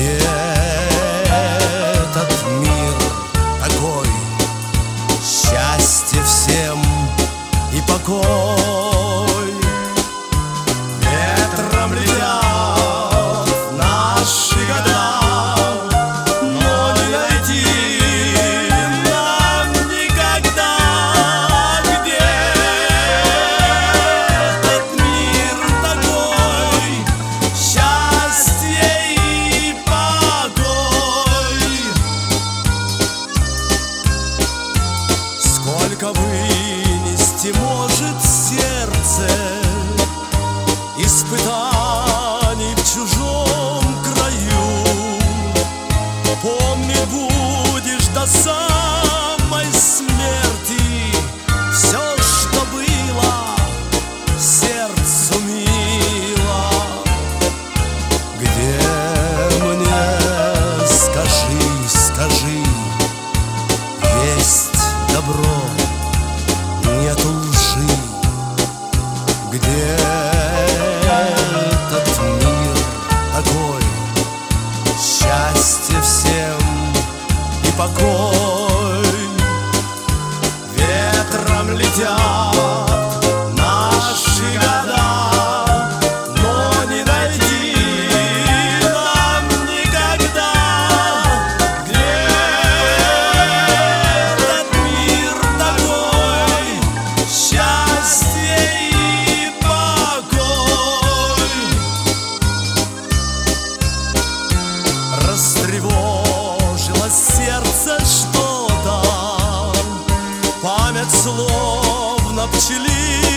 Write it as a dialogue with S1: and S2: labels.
S1: Где этот мир такой? Счастье всем и покой. Ветром летят наши года, но не найти нам никогда. Где этот мир такой? Счастье и покой. Сколько вынести может сердце испытаний в чужом краю. Помнить будешь до самой смерти все, что было сердцу мило. Где мне, скажи, скажи, есть добро, нету лжи? Где этот мир такой? Счастье всем и покой. Ветром летят наши года, но не найти нам никогда. Где этот мир такой? Счастье и покой. Растревожилось сердце что-то, память словно пчелиный